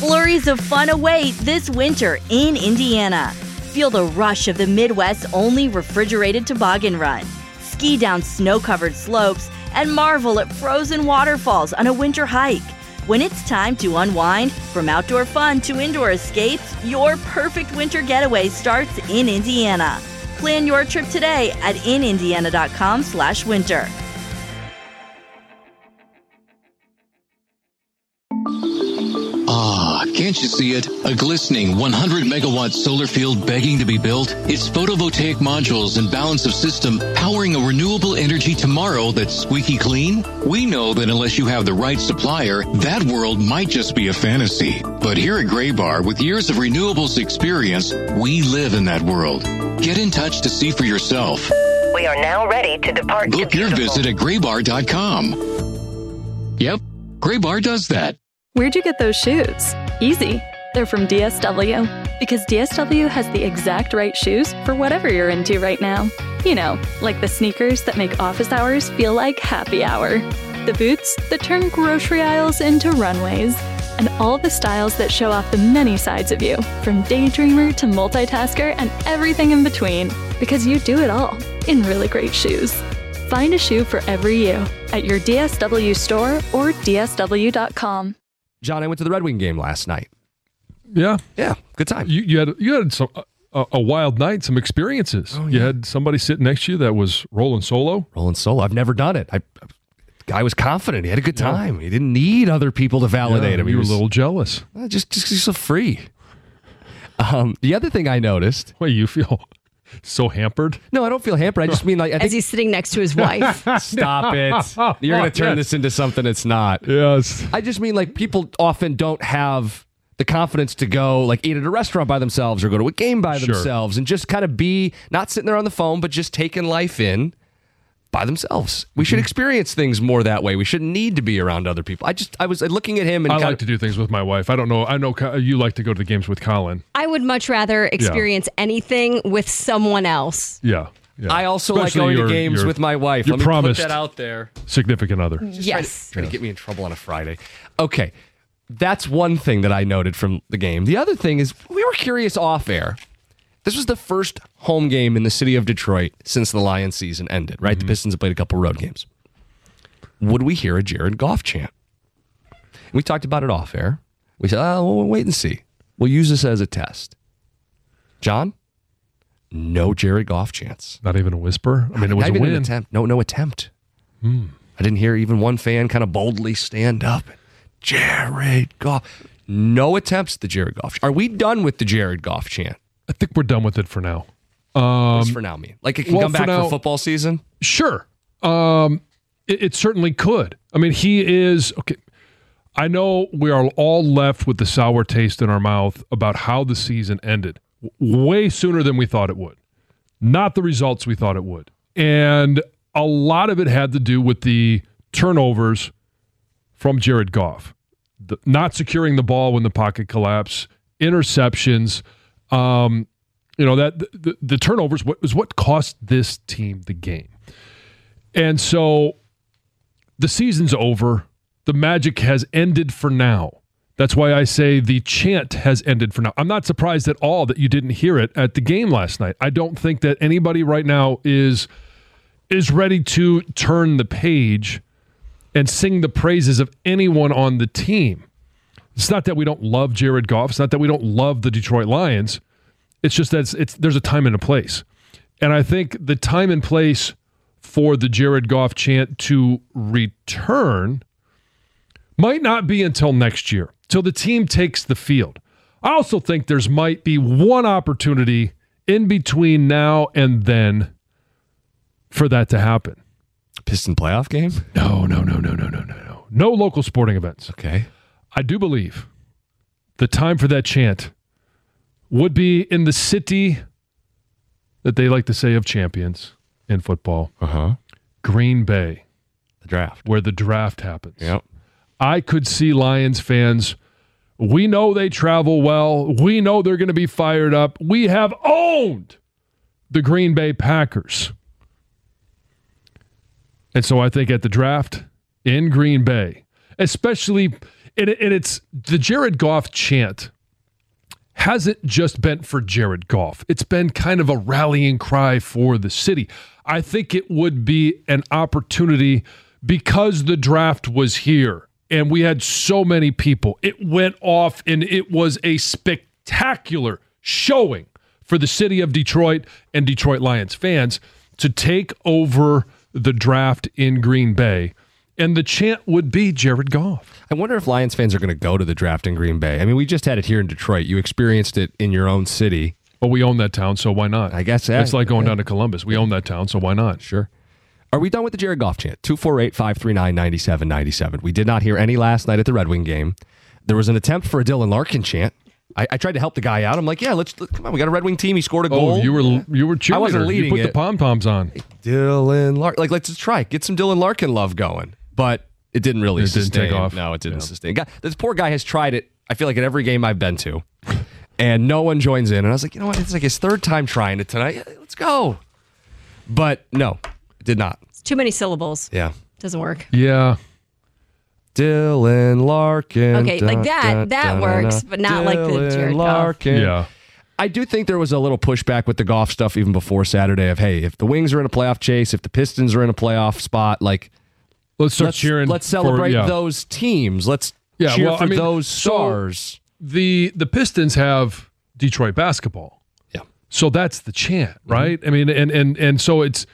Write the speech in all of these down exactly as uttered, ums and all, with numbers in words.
Flurries of fun await this winter in Indiana. Feel the rush of the Midwest's only refrigerated toboggan run. Ski down snow-covered slopes and marvel at frozen waterfalls on a winter hike. When it's time to unwind, from outdoor fun to indoor escapes, your perfect winter getaway starts in Indiana. Plan your trip today at in indiana dot com slash winter. Ah, can't you see it? A glistening one hundred megawatt solar field begging to be built? It's photovoltaic modules and balance of system powering a renewable energy tomorrow that's squeaky clean? We know that unless you have the right supplier, that world might just be a fantasy. But here at Graybar, with years of renewables experience, we live in that world. Get in touch to see for yourself. We are now ready to depart. Book to your visit at graybar dot com. Yep, Graybar does that. Where'd you get those shoes? Easy. They're from D S W. Because D S W has the exact right shoes for whatever you're into right now. You know, like the sneakers that make office hours feel like happy hour. The boots that turn grocery aisles into runways. And all the styles that show off the many sides of you, from daydreamer to multitasker and everything in between. Because you do it all in really great shoes. Find a shoe for every you at your D S W store or D S W dot com. John, I went to the Red Wing game last night. Yeah. Yeah, good time. You, you had you had some, a, a wild night, some experiences. Oh, yeah. You had somebody sitting next to you that was rolling solo. Rolling solo. I've never done it. I, guy was confident. He had a good time. Yeah. He didn't need other people to validate yeah, him. He you were was a little jealous. Uh, just, just, just so free. Um, the other thing I noticed. Wait, you feel so hampered? No, I don't feel hampered. I just mean like I as think, he's sitting next to his wife. Stop it! You're going to turn yes. this into something it's not. Yes. I just mean like people often don't have the confidence to go like eat at a restaurant by themselves or go to a game by Sure. themselves and just kind of be not sitting there on the phone, but just taking life in by themselves. We mm-hmm. should experience things more that way. We shouldn't need to be around other people. I just I was looking at him and I kind like of, to do things with my wife. I don't know. I know you like to go to the games with Colin. I would much rather experience yeah. anything with someone else. Yeah. yeah. I also Especially like going your, to games your, with my wife. Your Let me promised put that out there. Significant other. Yes. Trying to, trying to get me in trouble on a Friday. Okay. That's one thing that I noted from the game. The other thing is we were curious off air. This was the first home game in the city of Detroit since the Lions season ended, right? Mm-hmm. The Pistons have played a couple road games. Would we hear a Jared Goff chant? We talked about it off air. We said, oh, we'll wait and see. We'll use this as a test. John? No Jared Goff chants. Not even a whisper? I mean, it was Not a even win. An attempt. No, no attempt. Hmm. I didn't hear even one fan kind of boldly stand up. Jared Goff. No attempts at the Jared Goff. Are we done with the Jared Goff chant? I think we're done with it for now. Um, What's for now mean? Like it can well, come back for, now, for football season? Sure. Um, it, it certainly could. I mean, he is, okay, I know we are all left with the sour taste in our mouth about how the season ended. W- way sooner than we thought it would. Not the results we thought it would. And a lot of it had to do with the turnovers from Jared Goff. The, not securing the ball when the pocket collapsed, interceptions. Um, you know, that the, the turnovers was what cost this team the game. And so the season's over. The magic has ended for now. That's why I say the chant has ended for now. I'm not surprised at all that you didn't hear it at the game last night. I don't think that anybody right now is is ready to turn the page and sing the praises of anyone on the team. It's not that we don't love Jared Goff. It's not that we don't love the Detroit Lions. It's just that it's, it's, there's a time and a place. And I think the time and place for the Jared Goff chant to return might not be until next year, till the team takes the field. I also think there's might be one opportunity in between now and then for that to happen. Piston playoff game? No, no, no, no, no, no, no, no. No local sporting events. Okay. I do believe the time for that chant would be in the city that they like to say of champions in football. Uh-huh. Green Bay. The draft. Where the draft happens. Yep. I could see Lions fans, we know they travel well. We know they're going to be fired up. We have owned the Green Bay Packers. And so I think at the draft in Green Bay, especially And, it, and it's the Jared Goff chant hasn't just been for Jared Goff. It's been kind of a rallying cry for the city. I think it would be an opportunity because the draft was here and we had so many people. It went off and it was a spectacular showing for the city of Detroit and Detroit Lions fans to take over the draft in Green Bay. And the chant would be Jared Goff. I wonder if Lions fans are going to go to the draft in Green Bay. I mean, we just had it here in Detroit. You experienced it in your own city. Well, we own that town, so why not? I guess yeah, it's like going yeah. down to Columbus. We own that town, so why not? Sure. Are we done with the Jared Goff chant? two four eight, five three nine, nine seven nine seven. We did not hear any last night at the Red Wing game. There was an attempt for a Dylan Larkin chant. I, I tried to help the guy out. I'm like, yeah, let's let, come on. We got a Red Wing team. He scored a goal. Oh, you were you were cheerleader. I wasn't leading You put it. the pom poms on. Dylan Larkin. Like, let's just try. Get some Dylan Larkin love going. But it didn't really It sustain. didn't take off. No, it didn't Yeah. sustain. God, this poor guy has tried it, I feel like, at every game I've been to. And no one joins in. And I was like, you know what? It's like his third time trying it tonight. Yeah, let's go. But no, it did not. It's too many syllables. Yeah. Doesn't work. Yeah. Dylan Larkin. Okay, like that- that works, but not like the Dylan Jared Goff. Larkin. Yeah. I do think there was a little pushback with the Goff stuff even before Saturday of, hey, if the Wings are in a playoff chase, if the Pistons are in a playoff spot, like, Let's start let's, cheering. let's celebrate for, yeah. those teams. Let's Yeah, cheer well, for I mean, those so- stars. The the Pistons have Detroit basketball. Yeah. So that's the chant, right? I mean, and and and so it's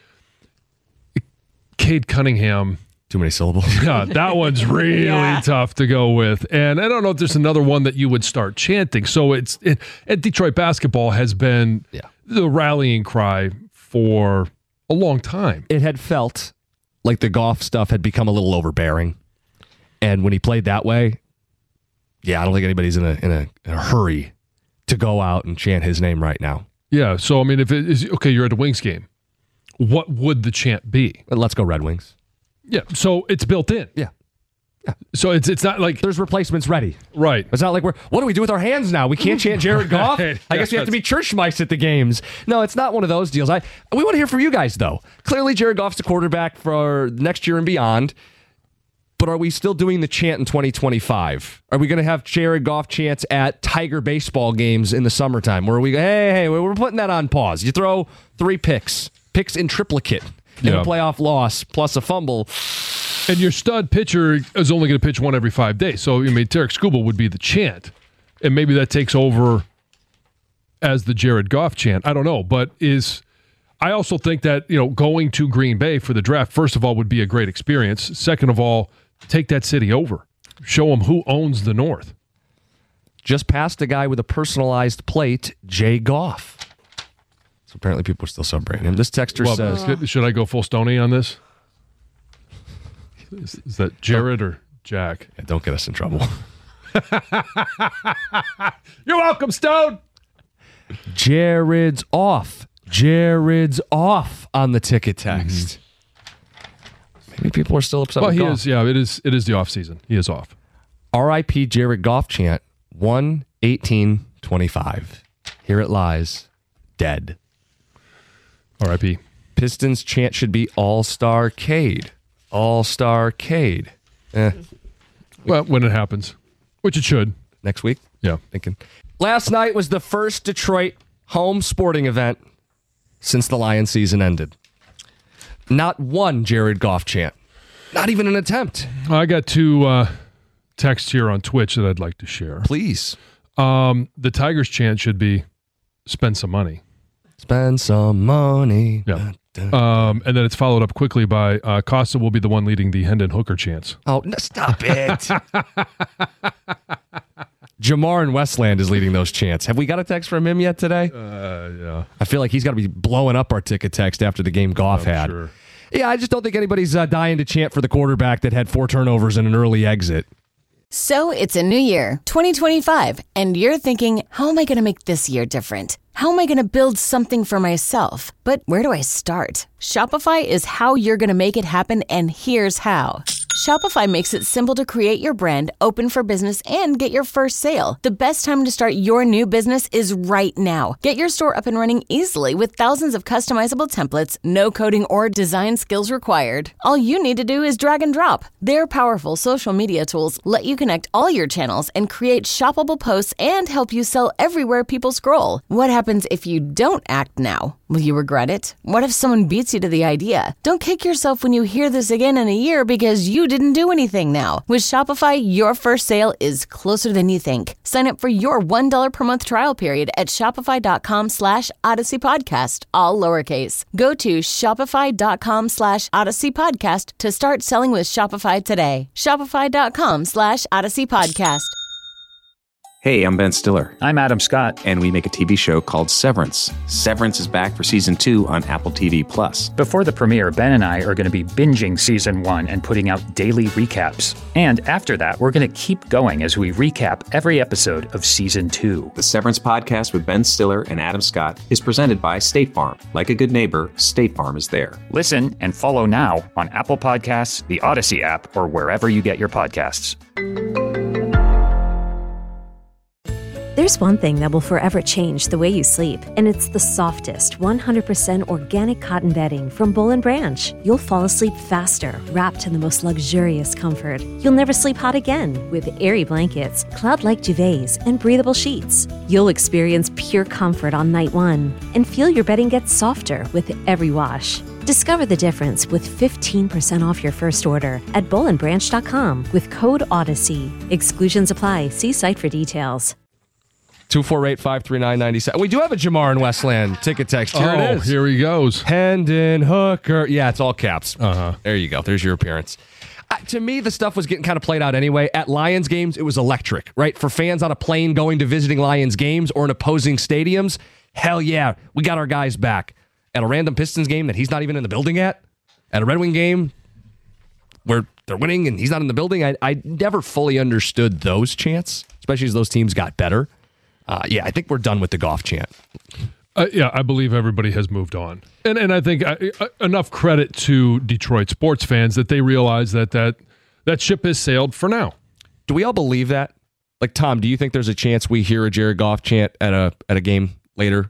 Cade Cunningham. Too many syllables. Yeah, that one's really Yeah. tough to go with. And I don't know if there's another one that you would start chanting. So it's it, and Detroit basketball has been Yeah. the rallying cry for a long time. It had felt like the Goff stuff had become a little overbearing. And when he played that way, yeah, I don't think anybody's in a in a, in a hurry to go out and chant his name right now. Yeah. So I mean, if it is okay, you're at a Wings game. What would the chant be? But let's go Red Wings. Yeah. So it's built in. Yeah. So it's it's not like There's replacements ready. right. It's not like we're, what do we do with our hands now? We can't chant Jared Goff. Right. I guess we have to be church mice at the games. No, it's not one of those deals. I We want to hear from you guys, though. Clearly, Jared Goff's the quarterback for next year and beyond. But are we still doing the chant in twenty twenty-five? Are we going to have Jared Goff chants at Tiger baseball games in the summertime? Where we go, hey, hey, we're putting that on pause. You throw three picks, picks in triplicate, in Yeah. a playoff loss, plus a fumble. And your stud pitcher is only going to pitch one every five days. So, I mean, Tarek Skubal would be the chant. And maybe that takes over as the Jared Goff chant. I don't know. But is I also think that, you know, going to Green Bay for the draft, first of all, would be a great experience. Second of all, take that city over. Show them who owns the North. Just passed a guy with a personalized plate, Jay Goff. So apparently people are still celebrating him. This texter Well, says, should I go full Stoney on this? Is, is that Jared or Jack? yeah, don't get us in trouble. You're welcome, Stone. Jared's off. Jared's off on the ticket text. Maybe people are still upset Well, with he Goff. is. Yeah, it is. It is the off season. He is off. R I P Jared Goff chant, one eighteen twenty-five. Here it lies, dead. R I P Pistons chant should be All-Star Cade. All-Star Cade. Eh, Well, when it happens, which it should. next week? Yeah. Thinking. Last night was the first Detroit home sporting event since the Lions season ended. Not one Jared Goff chant. Not even an attempt. I got two uh, texts here on Twitch that I'd like to share. Please. Um, the Tigers chant should be spend some money. Spend some money. Yeah. Dun, dun. Um, and then it's followed up quickly by uh, Costa will be the one leading the Hendon Hooker chants. Oh, no, stop it. Jamar in Westland is leading those chants. Have we got a text from him yet today? Uh, yeah. I feel like he's got to be blowing up our ticket text after the game Goff I'm had. sure. Yeah, I just don't think anybody's uh, dying to chant for the quarterback that had four turnovers and an early exit. So it's a new year, twenty twenty-five, and you're thinking, how am I going to make this year different? How am I going to build something for myself? But where do I start? Shopify is how you're going to make it happen, and here's how. Shopify makes it simple to create your brand, open for business, and get your first sale. The best time to start your new business is right now. Get your store up and running easily with thousands of customizable templates, no coding or design skills required. All you need to do is drag and drop. Their powerful social media tools let you connect all your channels and create shoppable posts and help you sell everywhere people scroll. What happens if you don't act now? Will you regret it? What if someone beats you to the idea? Don't kick yourself when you hear this again in a year because you didn't do anything now. With Shopify, your first sale is closer than you think. Sign up for your one dollar per month trial period at shopify.com slash Odyssey Podcast, all lowercase. Go to shopify.com slash Odyssey Podcast to start selling with Shopify today. Shopify.com slash Odyssey Podcast. Hey, I'm Ben Stiller. I'm Adam Scott. And we make a T V show called Severance. Severance is back for season two on Apple T V Plus. Before the premiere, Ben and I are going to be binging season one and putting out daily recaps. And after that, we're going to keep going as we recap every episode of season two. The Severance podcast with Ben Stiller and Adam Scott is presented by State Farm. Like a good neighbor, State Farm is there. Listen and follow now on Apple Podcasts, the Odyssey app, or wherever you get your podcasts. There's one thing that will forever change the way you sleep, and it's the softest, one hundred percent organic cotton bedding from Boll and Branch. You'll fall asleep faster, wrapped in the most luxurious comfort. You'll never sleep hot again with airy blankets, cloud-like duvets, and breathable sheets. You'll experience pure comfort on night one and feel your bedding get softer with every wash. Discover the difference with fifteen percent off your first order at boll and branch dot com with code Odyssey. Exclusions apply. See site for details. two four eight, five three nine, nine seven. We do have a Jamar in Westland ticket text. Here oh, it is. Here he goes. Hendon Hooker. Yeah, it's all caps. Uh-huh. There you go. There's your appearance. Uh, to me, the stuff was getting kind of played out anyway. At Lions games, it was electric, right? For fans on a plane going to visiting Lions games or in opposing stadiums, hell yeah, we got our guys back. At a random Pistons game that he's not even in the building at, at a Red Wing game where they're winning and he's not in the building, I, I never fully understood those chants, especially as those teams got better. Uh, yeah, I think we're done with the Goff chant. Uh, yeah, I believe everybody has moved on. And and I think uh, enough credit to Detroit sports fans that they realize that, that that ship has sailed for now. Do we all believe that? Like, Tom, do you think there's a chance we hear a Jared Goff chant at a at a game later?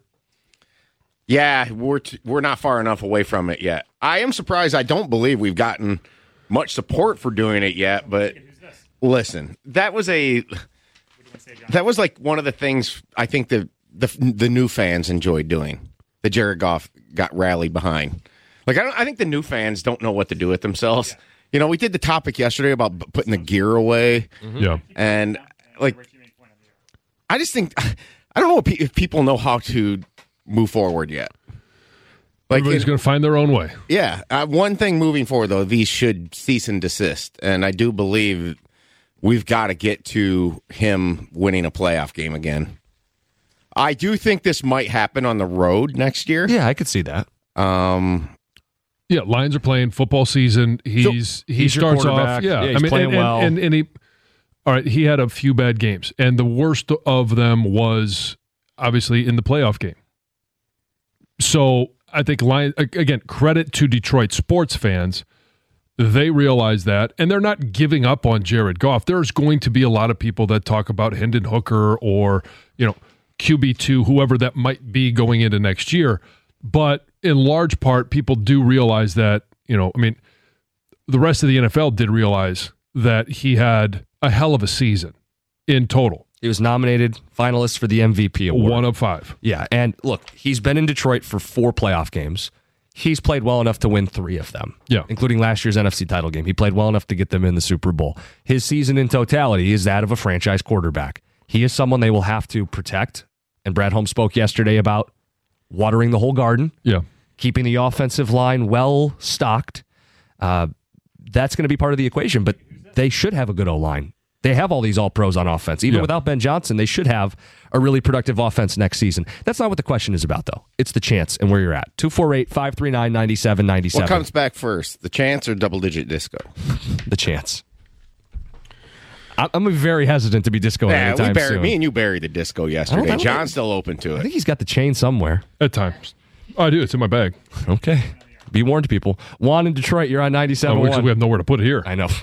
Yeah, we're t- we're not far enough away from it yet. I am surprised. I don't believe we've gotten much support for doing it yet, but listen, that was a... That was like one of the things I think the, the the new fans enjoyed doing. The Jared Goff got rallied behind. Like I don't, I think the new fans don't know what to do with themselves. Yeah. You know, we did the topic yesterday about putting the gear away. Mm-hmm. Yeah, and like I just think I don't know if people know how to move forward yet. Like everybody's going to find their own way. Yeah, uh, one thing moving forward though, these should cease and desist, and I do believe. We've got to get to him winning a playoff game again. I do think this might happen on the road next year. Yeah, I could see that. Um, yeah, Lions are playing football season. He's so, he he's starts off. Yeah, yeah he's I mean, playing and, well. And, and, and he, all right, he had a few bad games, and the worst of them was obviously in the playoff game. So I think Lions again. Credit to Detroit sports fans. They realize that, and they're not giving up on Jared Goff. There's going to be a lot of people that talk about Hendon Hooker or, you know, Q B two, whoever that might be going into next year. But in large part, people do realize that, you know, I mean, the rest of the N F L did realize that he had a hell of a season in total. He was nominated finalist for the M V P award. One of five. Yeah, and look, he's been in Detroit for four playoff games. He's played well enough to win three of them, yeah, including last year's N F C title game. He played well enough to get them in the Super Bowl. His season in totality is that of a franchise quarterback. He is someone they will have to protect, and Brad Holmes spoke yesterday about watering the whole garden, yeah, keeping the offensive line well stocked. Uh, that's going to be part of the equation, but they should have a good O-line. They have all these all-pros on offense. Even yeah. without Ben Johnson, they should have a really productive offense next season. That's not what the question is about, though. It's the chance and where you're at. two four eight, five three nine, nine seven nine seven. What comes back first, the chance or double-digit disco? The chance. I'm very hesitant to be disco yeah, anytime we buried, soon. Me and you buried the disco yesterday. John's still open to it. I think he's got the chain somewhere. At times. Oh, I do. It's in my bag. Okay. Be warned, people. Juan in Detroit, you're on ninety-seven point one. Oh, we have nowhere to put it here. I know.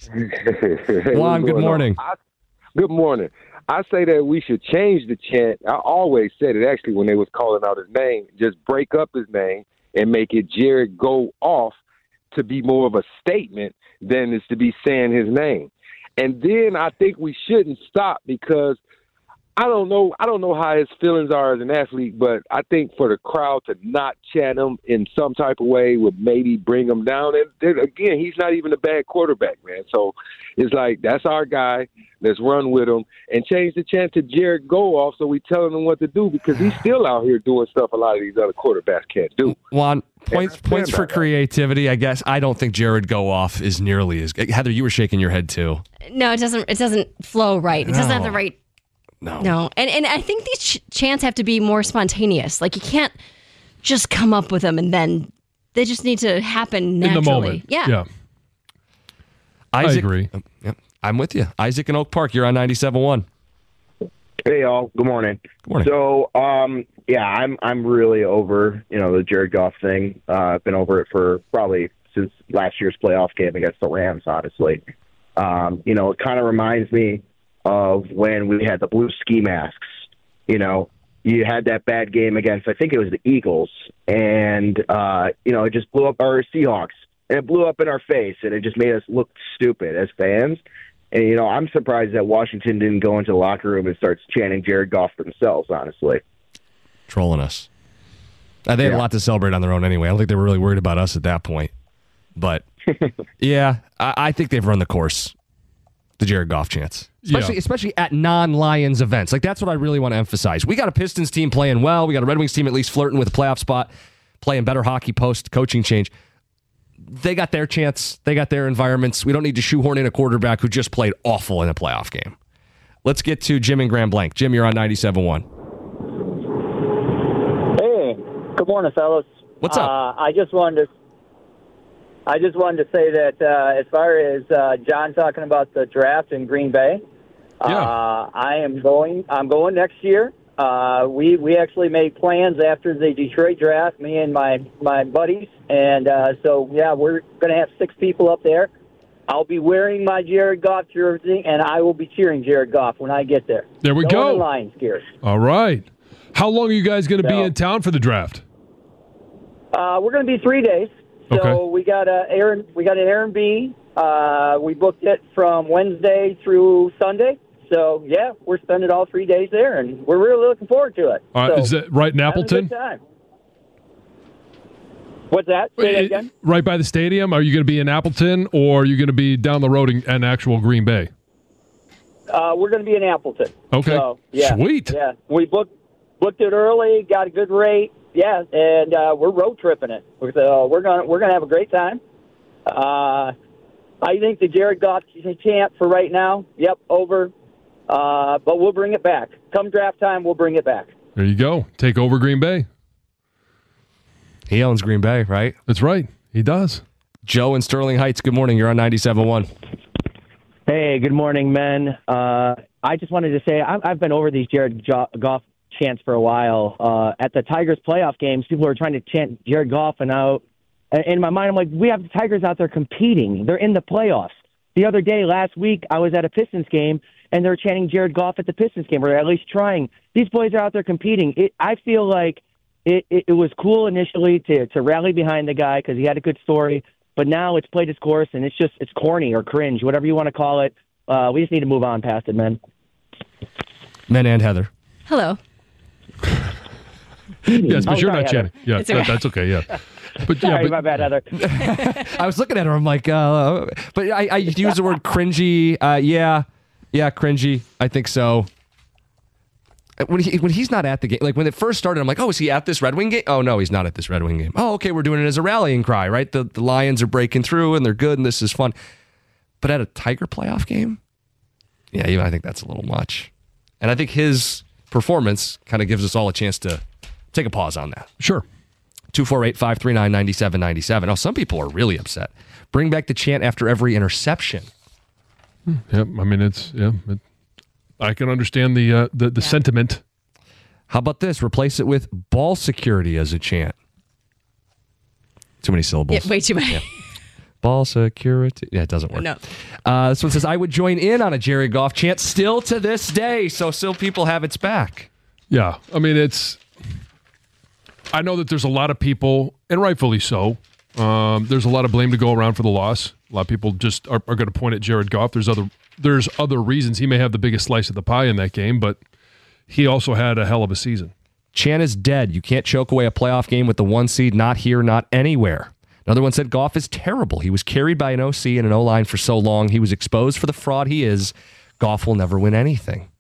Juan, good morning. I, good morning. I say that we should change the chant. I always said it, actually, when they was calling out his name. Just break up his name and make it Jared Go Off to be more of a statement than is to be saying his name. And then I think we shouldn't stop because I don't know. I don't know how his feelings are as an athlete, but I think for the crowd to not chant him in some type of way would maybe bring him down. And then again, he's not even a bad quarterback, man. So it's like, that's our guy. Let's run with him and change the chant to Jared Go Off so we telling him what to do because he's still out here doing stuff a lot of these other quarterbacks can't do. Juan, points points for creativity, I guess. I don't think Jared Go Off is nearly as good. Heather, you were shaking your head too. No, it doesn't. It doesn't flow right. It doesn't No. have the right. No. No. And and I think these ch- chants have to be more spontaneous. Like you can't just come up with them and then they just need to happen naturally. In the moment. Yeah. Yeah. Isaac, I agree. um, yep, I'm with you. Isaac in Oak Park, you're on ninety-seven point one. Hey y'all, good morning. Good morning. So, um, yeah, I'm I'm really over you know the Jared Goff thing. Uh, I've been over it for probably since last year's playoff game against the Rams. Honestly, um, you know, it kind of reminds me of when we had the blue ski masks. You know, you had that bad game against I think it was the Eagles, and uh, you know it just blew up our Seahawks, and it blew up in our face, and it just made us look stupid as fans. And, you know, I'm surprised that Washington didn't go into the locker room and start chanting Jared Goff themselves, honestly. Trolling us. Uh, they had Yeah. a lot to celebrate on their own anyway. I don't think they were really worried about us at that point. But, yeah, I, I think they've run the course, the Jared Goff chance. Especially, Yeah. especially at non-Lions events. Like, that's what I really want to emphasize. We got a Pistons team playing well. We got a Red Wings team at least flirting with a playoff spot, playing better hockey post-coaching change. They got their chance. They got their environments. We don't need to shoehorn in a quarterback who just played awful in a playoff game. Let's get to Jim in Grand Blanc. Jim, you're on ninety-seven point one. Hey, good morning, fellas. What's up? Uh, I just wanted to, I just wanted to say that uh, as far as uh, John talking about the draft in Green Bay, Yeah. uh, I am going. I'm going next year. Uh, we we actually made plans after the Detroit draft, me and my my buddies, and uh, so yeah, we're going to have six people up there. I'll be wearing my Jared Goff jersey, and I will be cheering Jared Goff when I get there. There we no go. one in Lions gear. All right. How long are you guys going to be So- in town for the draft? Uh, we're going to be three days. So Okay. we got a Aaron, we got an Airbnb. Uh, we booked it from Wednesday through Sunday. So yeah, we're spending all three days there, and we're really looking forward to it. All right. So, Is that right in having a Appleton? good time. What's that? Say that again. Right by the stadium? Are you going to be in Appleton, or are you going to be down the road in, in actual Green Bay? Uh, we're going to be in Appleton. Okay. So, yeah, Sweet. Yeah, we booked booked it early, got a good rate. Yeah, and uh, we're road tripping it. So we're gonna we're gonna have a great time. Uh, I think the Jared Goff chant for right now. Yep, over. Uh, but we'll bring it back. Come draft time, we'll bring it back. There you go. Take over Green Bay. He owns Green Bay, right? That's right. He does. Joe in Sterling Heights, good morning. You're on ninety-seven point one. Hey, good morning, men. Uh, I just wanted to say I've, I've been over these Jared jo- Goff chants for a while. Uh, at the Tigers playoff games, people were trying to chant Jared Goff, and now in my mind, I'm like, we have the Tigers out there competing. They're in the playoffs. The other day, last week, I was at a Pistons game, and they're chanting Jared Goff at the Pistons game, or at least trying. These boys are out there competing. It, I feel like it, it, it was cool initially to, to rally behind the guy because he had a good story, but now it's played its course, and it's just it's corny or cringe, whatever you want to call it. Uh, we just need to move on past it, man. Men and Heather. Hello. Yes, but Oh, you're sorry, not Heather. chanting. Yeah, It's that- okay. that's okay. Yeah. But, Sorry, yeah, my bad, Heather. I was looking at her. I'm like, uh, but I, I use the word cringy. Uh, yeah, yeah, cringy. I think so. When he when he's not at the game, like when it first started, I'm like, oh, is he at this Red Wing game? Oh no, he's not at this Red Wing game. Oh, okay, we're doing it as a rallying cry, right? The the Lions are breaking through and they're good and this is fun. But at a Tiger playoff game, yeah, even I think that's a little much. And I think his performance kind of gives us all a chance to take a pause on that. Sure. two four eight, five three nine, nine seven nine seven. Oh, some people are really upset. Bring back the chant after every interception. Yep. I mean, it's yeah. It, I can understand the uh, the, the sentiment. How about this? Replace it with ball security as a chant. Too many syllables. Yeah, way too many. Yeah. Ball security. Yeah, it doesn't work. No. Uh, this one says, I would join in on a Jared Goff chant still to this day, so still people have its back. Yeah. I mean, it's... I know that there's a lot of people, and rightfully so, um, there's a lot of blame to go around for the loss. A lot of people just are, are going to point at Jared Goff. There's other there's other reasons. He may have the biggest slice of the pie in that game, but he also had a hell of a season. Chan is dead. You can't choke away a playoff game with the one seed. Not here, not anywhere. Another one said Goff is terrible. He was carried by an O C and an O-line for so long. He was exposed for the fraud he is. Goff will never win anything.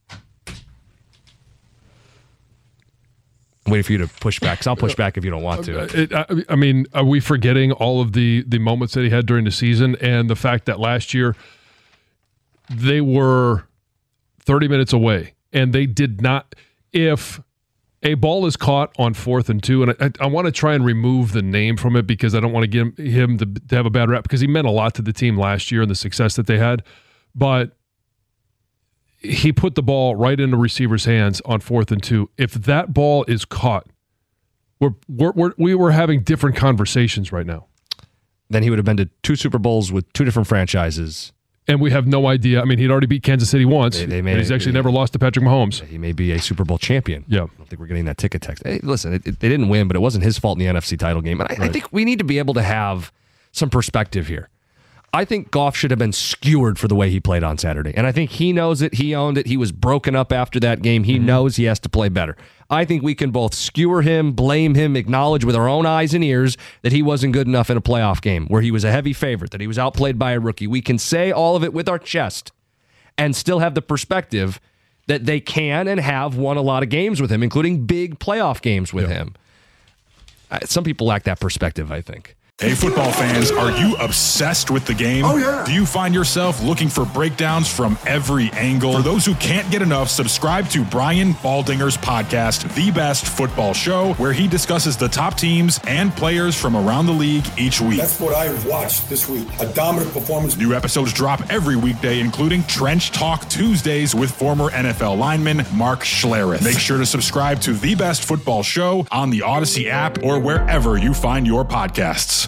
I'm waiting for you to push back, because I'll push back if you don't want to. It, I, I mean, are we forgetting all of the, the moments that he had during the season and the fact that last year they were thirty minutes away and they did not – if – a ball is caught on fourth and two, and I, I want to try and remove the name from it because I don't want to get him, him to, to have a bad rep, because he meant a lot to the team last year and the success that they had. But he put the ball right in the receiver's hands on fourth and two. If that ball is caught, we're, we're, we're, we were having different conversations right now. Then he would have been to two Super Bowls with two different franchises. And we have no idea. I mean, he'd already beat Kansas City once. They, they may, and he's actually they, never lost to Patrick Mahomes. He may be a Super Bowl champion. Yeah. I don't think we're getting that ticket text. Hey, listen, it, it, they didn't win, but it wasn't his fault in the N F C title game. And I, right. I think we need to be able to have some perspective here. I think Goff should have been skewered for the way he played on Saturday. And I think he knows it. He owned it. He was broken up after that game. He mm-hmm. knows he has to play better. I think we can both skewer him, blame him, acknowledge with our own eyes and ears that he wasn't good enough in a playoff game where he was a heavy favorite, that he was outplayed by a rookie. We can say all of it with our chest and still have the perspective that they can and have won a lot of games with him, including big playoff games with yeah. him. Some people lack that perspective, I think. Hey, football fans, are you obsessed with the game? Oh, yeah. Do you find yourself looking for breakdowns from every angle? For those who can't get enough, subscribe to Brian Baldinger's podcast, The Best Football Show, where he discusses the top teams and players from around the league each week. That's what I watched this week. A dominant performance. New episodes drop every weekday, including Trench Talk Tuesdays with former N F L lineman Mark Schlereth. Make sure to subscribe to The Best Football Show on the Odyssey app or wherever you find your podcasts.